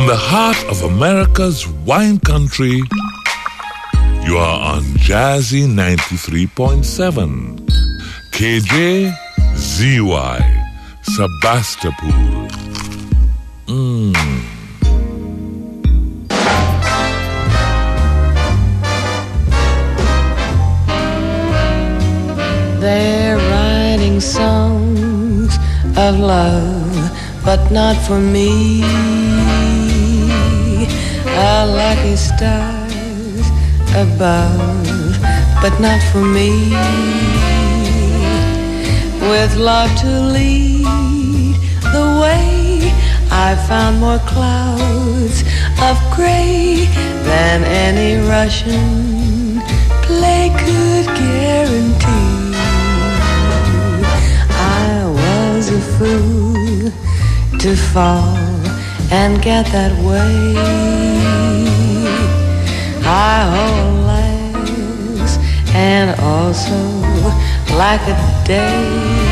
the heart of America's wine country, you are on Jazzy 93.7. KJZY, Sebastopol. They're writing songs of love, but not for me. A lucky stars above, but not for me. With love to lead the way, I found more clouds of gray than any Russian play could guarantee. I was a fool to fall and get that way. I hold legs and also like a day.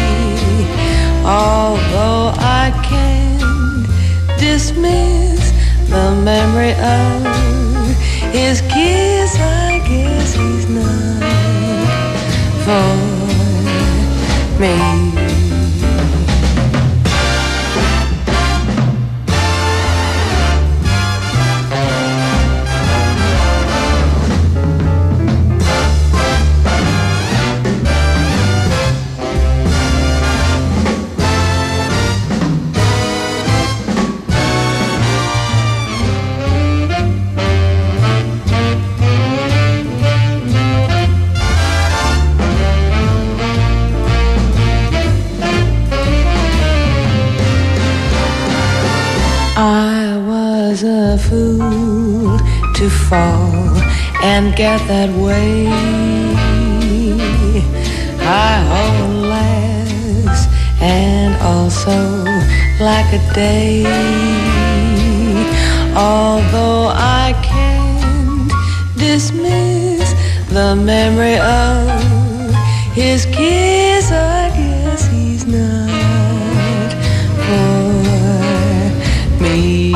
Although I can't dismiss the memory of his kiss, I guess he's not for me. A fool to fall and get that way. I hold legs and also like a day. Although I can't dismiss the memory of his kiss, I guess he's not for me.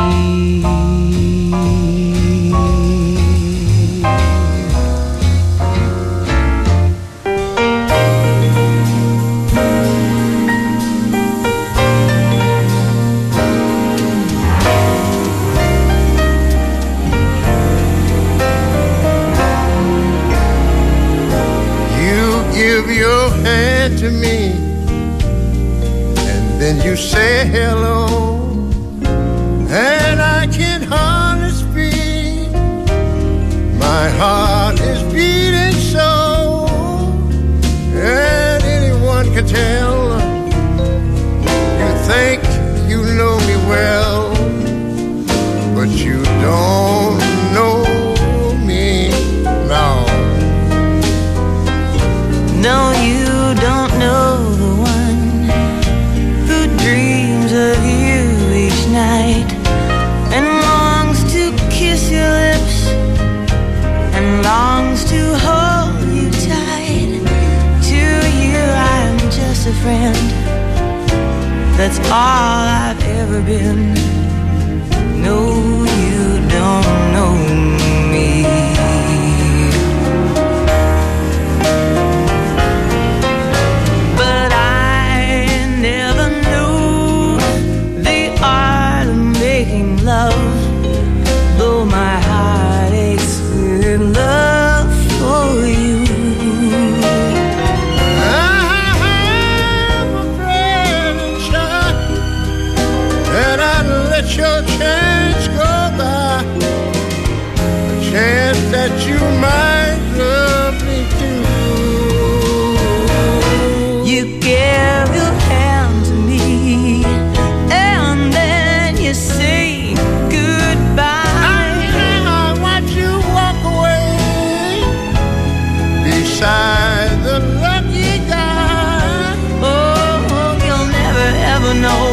To me, and then you say hello, and I can hardly speak. My heart is beating so, and anyone can tell. You think you know me well, but you don't know me now. No, you don't know the one who dreams of you each night and longs to kiss your lips and longs to hold you tight. To you I'm just a friend, that's all I've ever been. No, you don't know me. Love, though my heart aches with love for you. I'm afraid and shy that I'd let your chance go by, a chance that you might love me too. You gave your hand to me, and then you say beside the lucky guy. Oh, you'll never ever know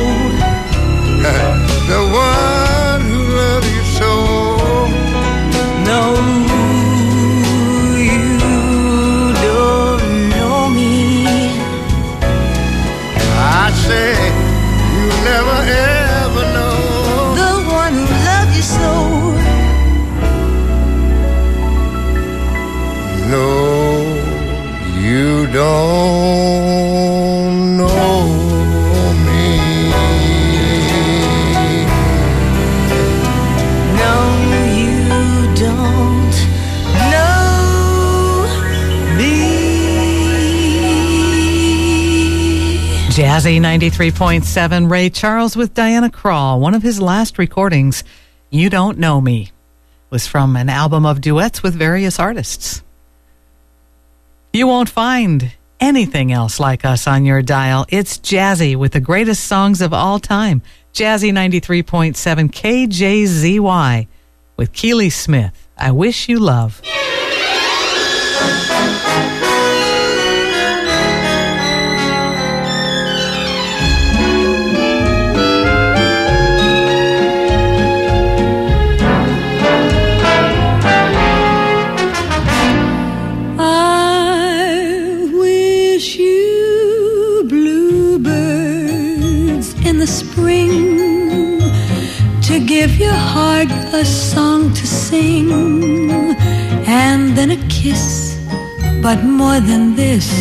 the one who loves you so. No, you don't know me. I say you'll never ever know the one who loved you don't know me. No, you don't know me. Jazzy 93.7, Ray Charles with Diana Krall. One of his last recordings, You Don't Know Me, was from an album of duets with various artists. You won't find anything else like us on your dial. It's Jazzy with the greatest songs of all time. Jazzy 93.7 KJZY with Keely Smith. I Wish You Love. Give your heart a song to sing, and then a kiss, but more than this,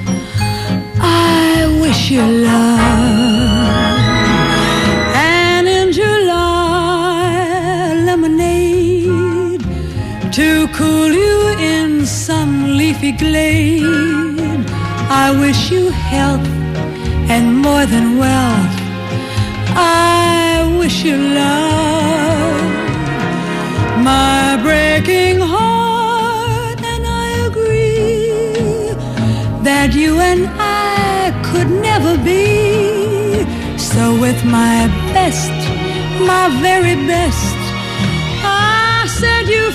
I wish you love. And in July, lemonade to cool you in some leafy glade. I wish you health and more than wealth. I wish you love. My breaking heart and I agree that you and I could never be. So with my best, my very best, I set you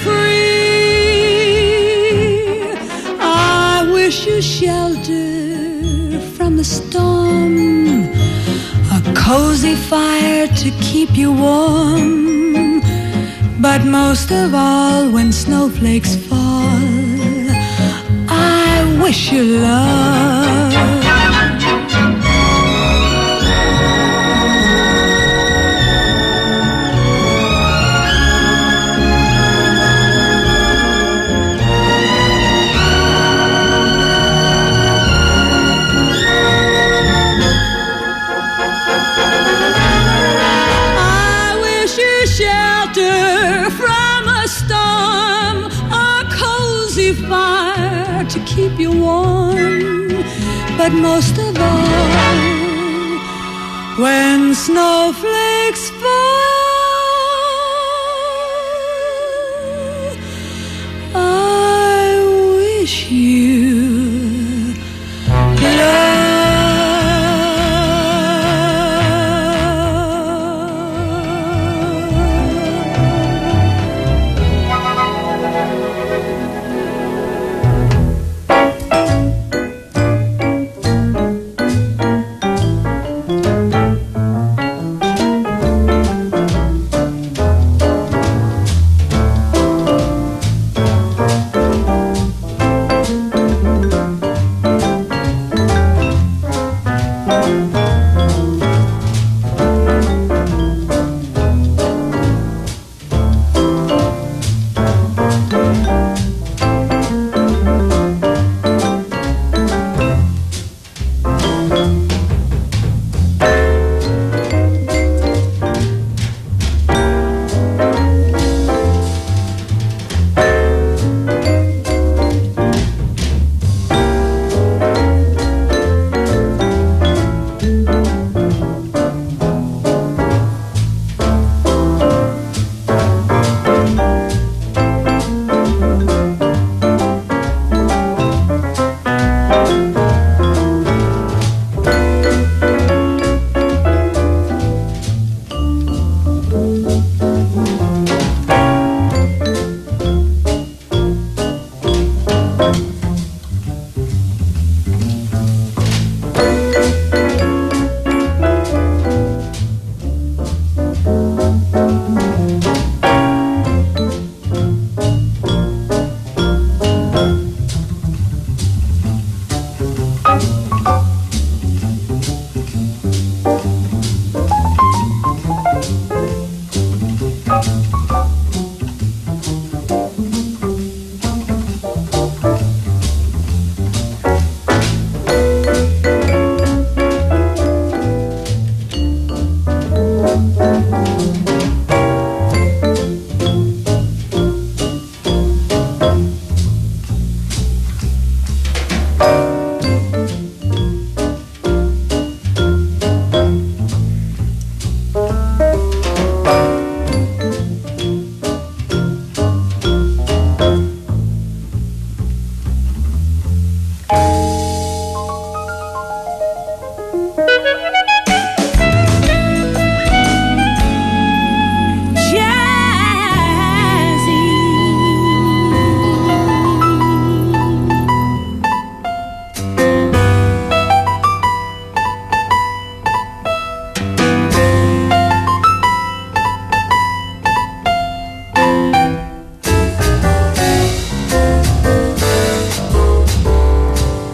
free. I wish you shelter from the storm, a cozy fire to keep you warm, but most of all, when snowflakes fall, I wish you love. To keep you warm, but most of all, when snowflakes fall, I wish you love.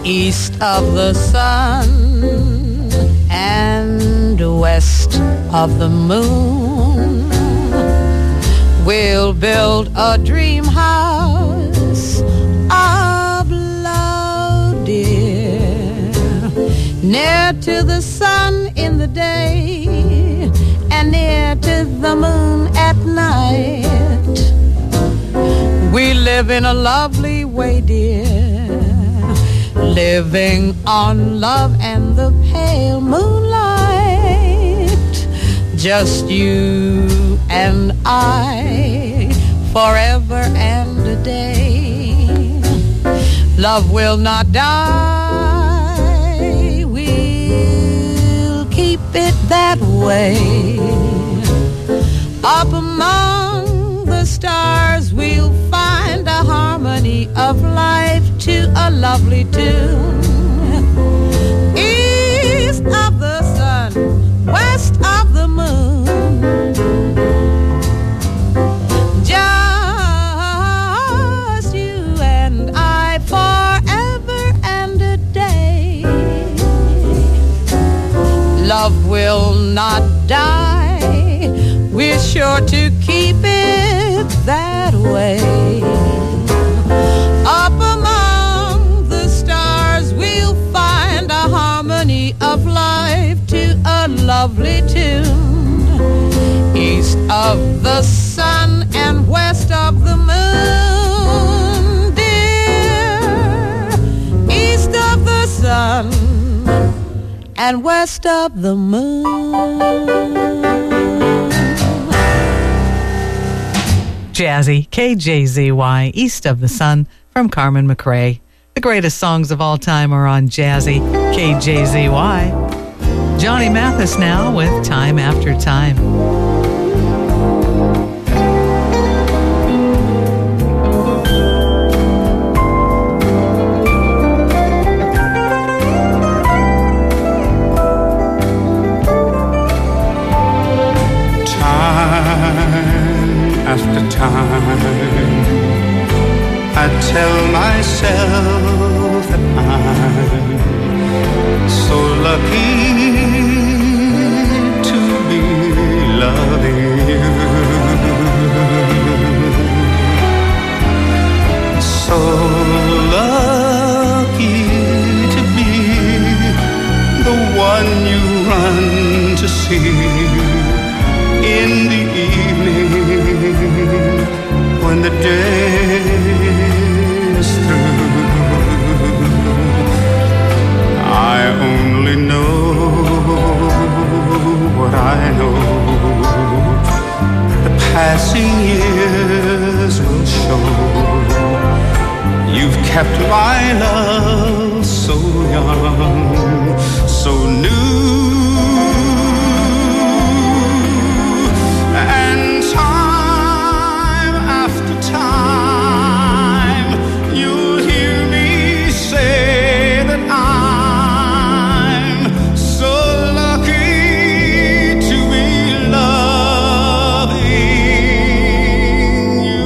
east of the sun and west of the moon. We'll build a dream house of love, dear, near to the sun in the day and near to the moon at night. We live in a lovely way, dear, living on love and the pale moonlight. Just you and I, forever and a day. Love will not die, we'll keep it that way. Up among the stars we'll find a harmony of life to a lovely tune. East of the sun, west of the moon, just you and I forever and a day. Love will not die, we're sure to keep it that way. Up among the stars we'll find a harmony of life to a lovely tune. East of the sun and west of the moon, dear. East of the sun and west of the moon. Jazzy, KJZY, East of the Sun, from Carmen McRae. The greatest songs of all time are on Jazzy, KJZY. Johnny Mathis now with Time After Time. After time, I tell myself that I'm so lucky to be loving you, so lucky to be the one you run to see in the evening when the day is through. I only know what I know. The passing years will show. You've kept my love so young, so new. And time after time, you'll hear me say that I'm so lucky to be loving you.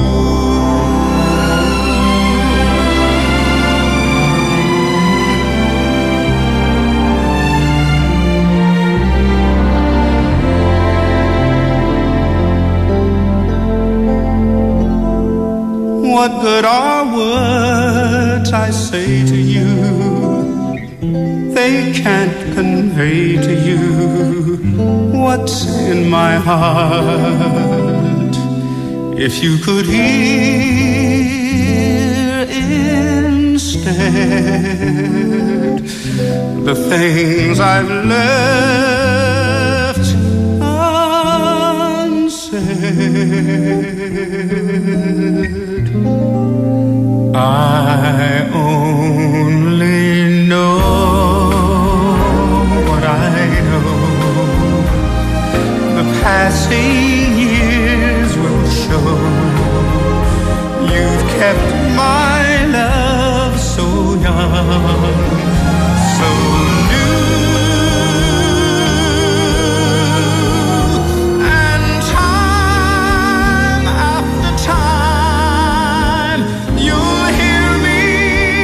What good are words I say to you? They can't convey to you what's in my heart. If you could hear instead the things I've left unsaid, I only know what I know. The passing years will show. You've kept my love so young, so new. And time after time, you'll hear me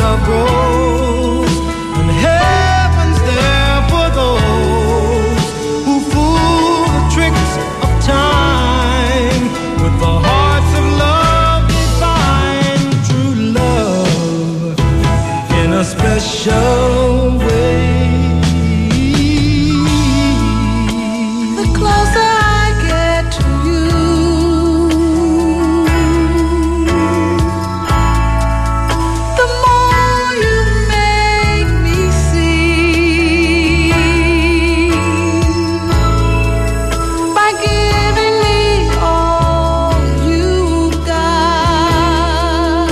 love grows, and heaven's there for those who fool the tricks of time with the hearts of love divine. True love in a special way. The closer I get to you, the more you make me see. By giving me all you've got,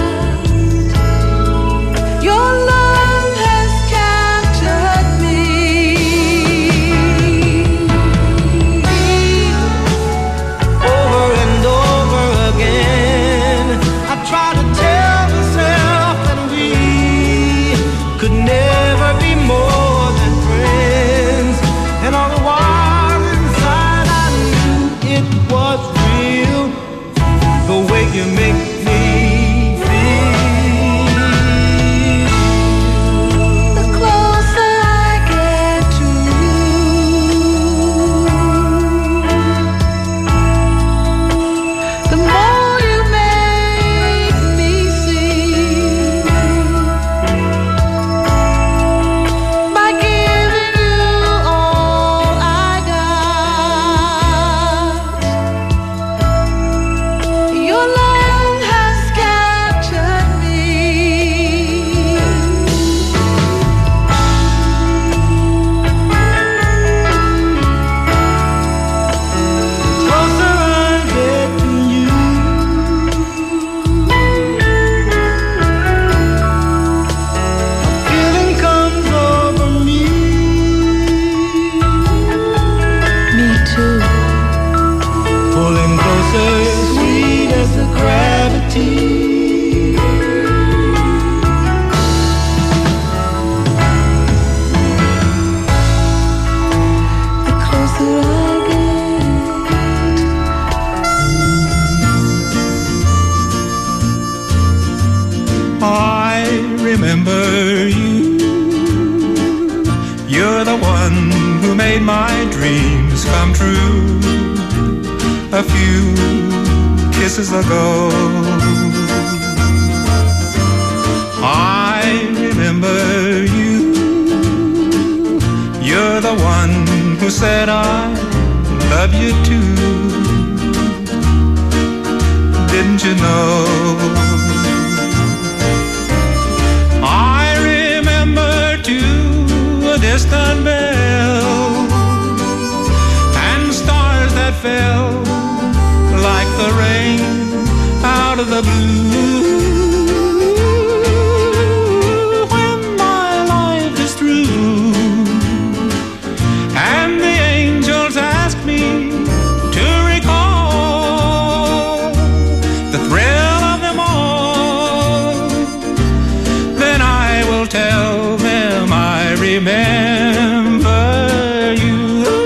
your love has captured me. Over and over again, I try to tell myself that we could never be more than friends, and all the while inside I knew it was real, the way you make me feel. The closer I get to you, the more you make me see. By giving you all I got, your love has captured me. Closer I get to you, a feeling comes over me. Me too. Pulling closer, sweet as the gravity. The closer I get, I remember you. You're the one who made my dreams come true a few kisses ago. I remember you. You're the one who said I love you too. Didn't you know? I remember too a distant bell and stars that fell like the rain out of the blue. When my life is through and the angels ask me to recall the thrill of them all, then I will tell them I remember you.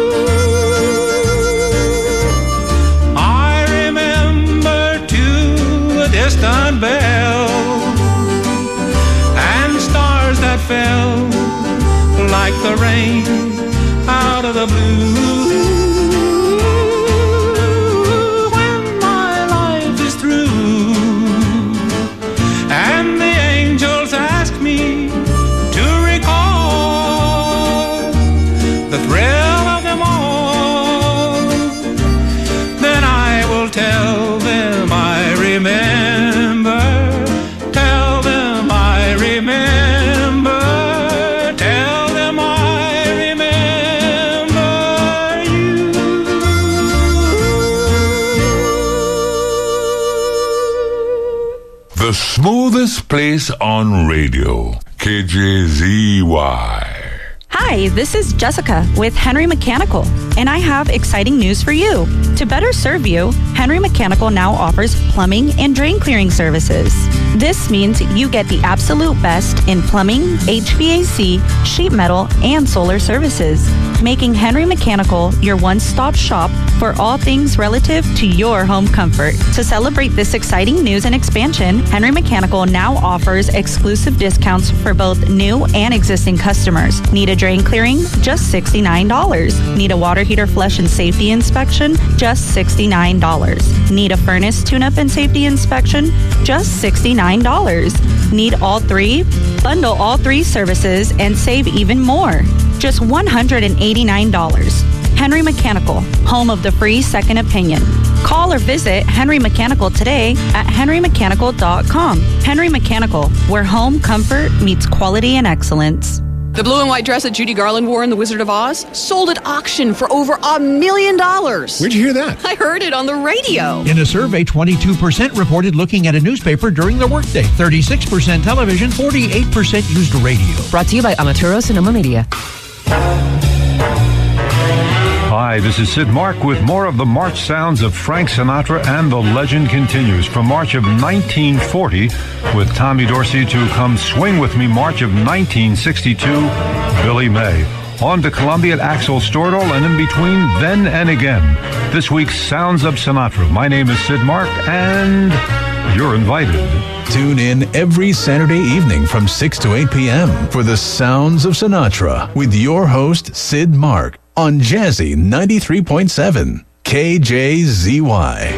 I remember too a distant bell and stars that fell like the rain out of the blue. When my life is through and the angels ask me to recall the thrill of them all, then I will tell them I remember. Tell them I remember. Tell them I remember you. The smoothest place on radio, KJZY. Hi, this is Jessica with Henry Mechanical, and I have exciting news for you. To better serve you, Henry Mechanical now offers plumbing and drain clearing services. This means you get the absolute best in plumbing, HVAC, sheet metal, and solar services, making Henry Mechanical your one-stop shop for all things relative to your home comfort. To celebrate this exciting news and expansion, Henry Mechanical now offers exclusive discounts for both new and existing customers. Need a drain clearing? Just $69. Need a water heater flush and safety inspection? Just $69. Need a furnace tune-up and safety inspection? Just $69. Need all three? Bundle all three services and save even more. Just $189. Henry Mechanical, home of the free second opinion. Call or visit Henry Mechanical today at henrymechanical.com. Henry Mechanical, where home comfort meets quality and excellence. The blue and white dress that Judy Garland wore in The Wizard of Oz sold at auction for over $1 million. Where'd you hear that? I heard it on the radio. In a survey, 22% reported looking at a newspaper during their workday, 36% television, 48% used radio. Brought to you by Amaturo Sonoma Media. Hi, this is Sid Mark with more of the March sounds of Frank Sinatra, and the legend continues. From March of 1940 with Tommy Dorsey to Come Swing With Me, March of 1962, Billy May. On to Columbia at Axel Stordahl, and in between, Then and Again. This week's Sounds of Sinatra. My name is Sid Mark, and you're invited. Tune in every Saturday evening from 6 to 8 p.m. for the Sounds of Sinatra with your host, Sid Mark, on Jazzy 93.7 KJZY.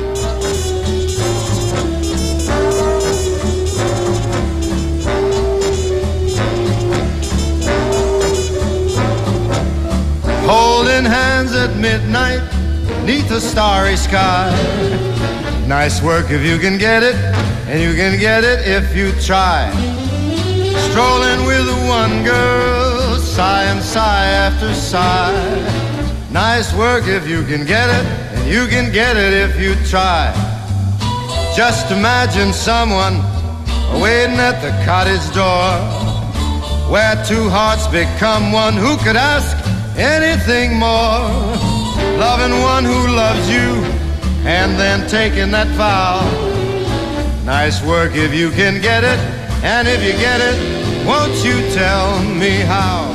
Holding hands at midnight, neath a starry sky. Nice work if you can get it, and you can get it if you try. Strolling with one girl, sigh and sigh after sigh. Nice work if you can get it, and you can get it if you try. Just imagine someone waiting at the cottage door, where two hearts become one. Who could ask anything more? Loving one who loves you, and then taking that vow. Nice work if you can get it, and if you get it, won't you tell me how?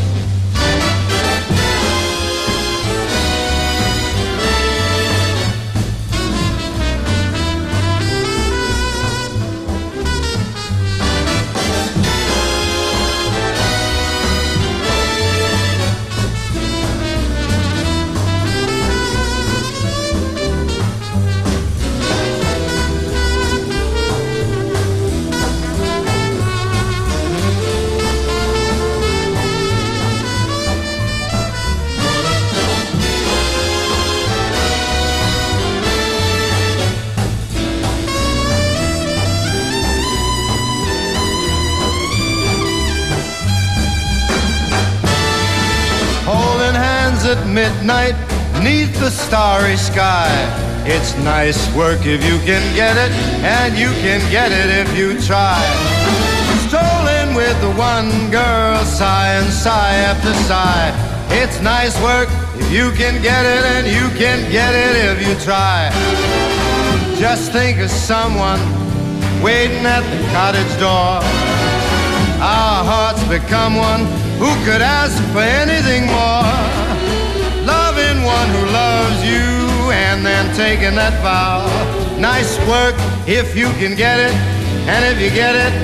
At midnight, neath the starry sky. It's nice work if you can get it, and you can get it if you try. Strolling with the one girl, sigh and sigh after sigh. It's nice work if you can get it, and you can get it if you try. Just think of someone waiting at the cottage door. Our hearts become one. Who could ask for anything more? Loving one who loves you, and then taking that vow. Nice work if you can get it, and if you get it,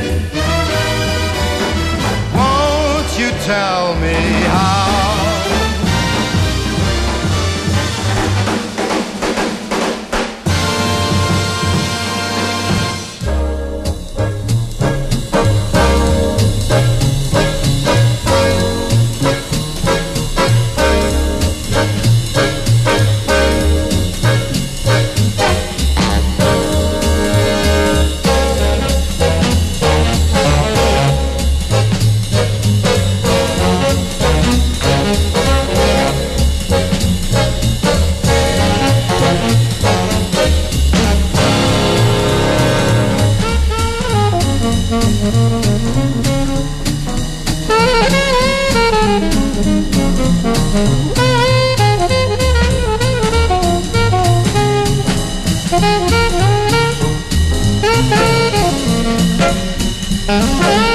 won't you tell me how? Thank you.